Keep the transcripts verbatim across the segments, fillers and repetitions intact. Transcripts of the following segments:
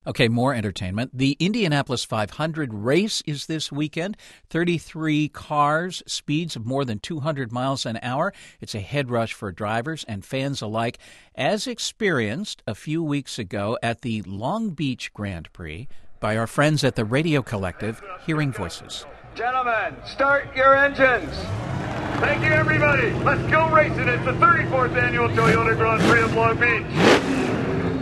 Okay, more entertainment. The Indianapolis five hundred race is this weekend. thirty-three cars, speeds of more than two hundred miles an hour. It's a head rush for drivers and fans alike, as experienced a few weeks ago at the Long Beach Grand Prix by our friends at the radio collective, Hearing Voices. Gentlemen, start your engines. Thank you, everybody. Let's go racing. It's the thirty-fourth annual Toyota Grand Prix of Long Beach.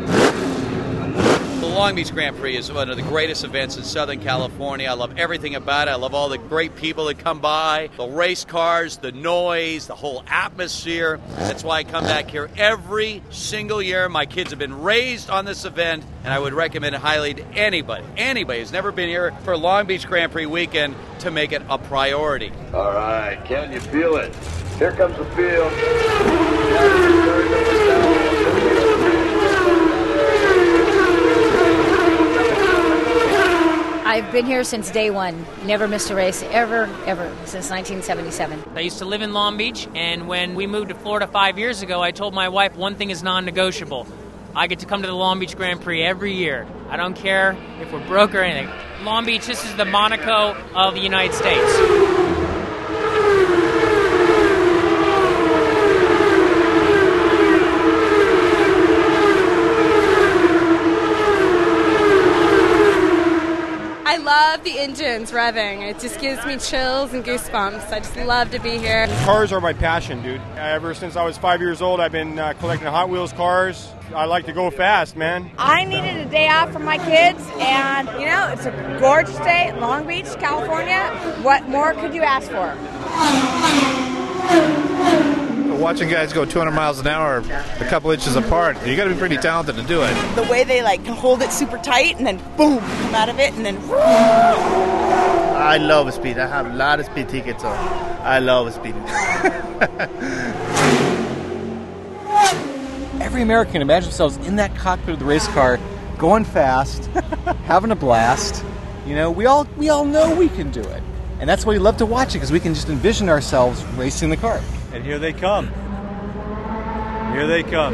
The Long Beach Grand Prix is one of the greatest events in Southern California. I love everything about it. I love all the great people that come by, the race cars, the noise, the whole atmosphere. That's why I come back here every single year. My kids have been raised on this event, and I would recommend it highly to anybody, anybody who's never been here for Long Beach Grand Prix weekend to make it a priority. All right, can you feel it? Here comes the field. I've been here since day one. Never missed a race, ever, ever, since nineteen seventy-seven. I used to live in Long Beach, and when we moved to Florida five years ago, I told my wife one thing is non-negotiable. I get to come to the Long Beach Grand Prix every year. I don't care if we're broke or anything. Long Beach, this is the Monaco of the United States. I love the engines revving. It just gives me chills and goosebumps. I just love to be here. Cars are my passion, dude. Ever since I was five years old, I've been uh, collecting Hot Wheels cars. I like to go fast, man. I needed a day off from my kids, and, you know, it's a gorgeous day in Long Beach, California. What more could you ask for? Watching guys go two hundred miles an hour a couple inches apart, you got to be pretty talented to do it. The way they like hold it super tight and then boom, come out of it and then. I love speed. I have a lot of speed tickets, so I love speed. Every American can imagine themselves in that cockpit of the race car, going fast, having a blast. You know, we all we all know we can do it, and that's why we love to watch it, because we can just envision ourselves racing the car. And here they come. Here they come.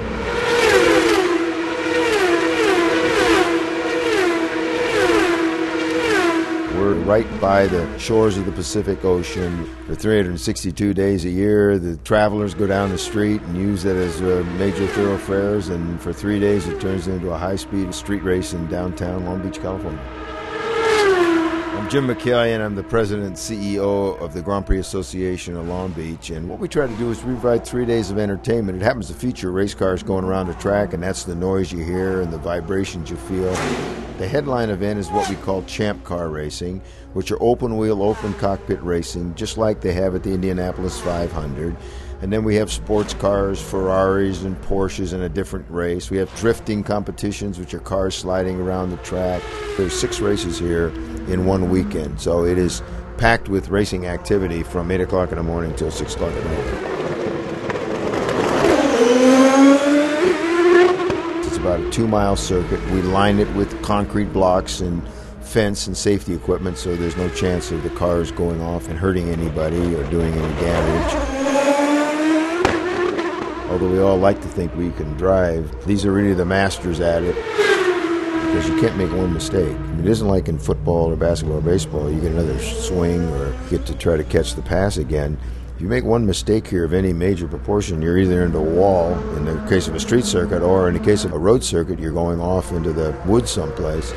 We're right by the shores of the Pacific Ocean for three hundred sixty-two days a year. The travelers go down the street and use that as uh, major thoroughfares, and for three days it turns into a high-speed street race in downtown Long Beach, California. I'm Jim McKillian. I'm the president and C E O of the Grand Prix Association of Long Beach, and what we try to do is we provide three days of entertainment. It happens to feature race cars going around the track, and that's the noise you hear and the vibrations you feel. The headline event is what we call Champ Car Racing, which are open-wheel, open-cockpit racing, just like they have at the Indianapolis five hundred. And then we have sports cars, Ferraris and Porsches in a different race. We have drifting competitions, which are cars sliding around the track. There's six races here in one weekend, so it is packed with racing activity from eight o'clock in the morning till six o'clock at night. It's about a two-mile circuit. We line it with concrete blocks and fence and safety equipment, so there's no chance of the cars going off and hurting anybody or doing any damage. Although we all like to think we can drive, these are really the masters at it, because you can't make one mistake. I mean, it isn't like in football or basketball or baseball. You get another swing or get to try to catch the pass again. If you make one mistake here of any major proportion, you're either into a wall, in the case of a street circuit, or in the case of a road circuit, you're going off into the woods someplace.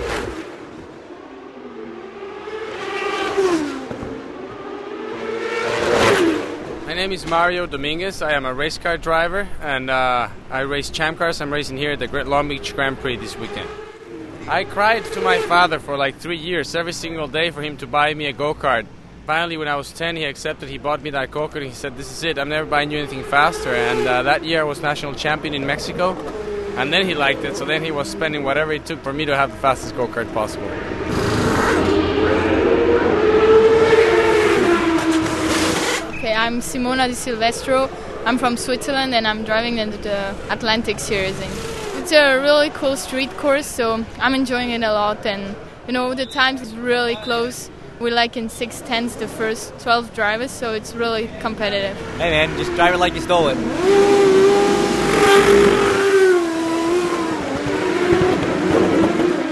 My name is Mario Dominguez. I am a race car driver, and uh, I race champ cars. I'm racing here at the Great Long Beach Grand Prix this weekend. I cried to my father for like three years, every single day, for him to buy me a go-kart. Finally, when I was ten, he accepted. He bought me that go-kart, and he said, "This is it. I'm never buying you anything faster." And uh, that year I was national champion in Mexico, and then he liked it, so then he was spending whatever it took for me to have the fastest go-kart possible. Okay, I'm Simona Di Silvestro. I'm from Switzerland, and I'm driving in the Atlantic Series. It's a really cool street course, so I'm enjoying it a lot. And you know, the times is really close. We're like in six tenths the first twelve drivers, so it's really competitive. Hey man, just drive it like you stole it.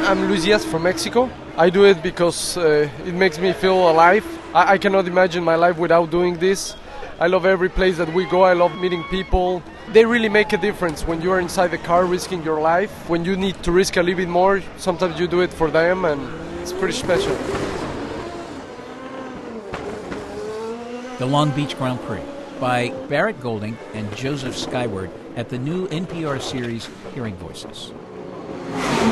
I'm Luis Diaz from Mexico. I do it because uh, it makes me feel alive. I-, I cannot imagine my life without doing this. I love every place that we go. I love meeting people. They really make a difference when you are inside the car risking your life. When you need to risk a little bit more, sometimes you do it for them, and it's pretty special. The Long Beach Grand Prix by Barrett Golding and Joseph Skyward at the new N P R series Hearing Voices.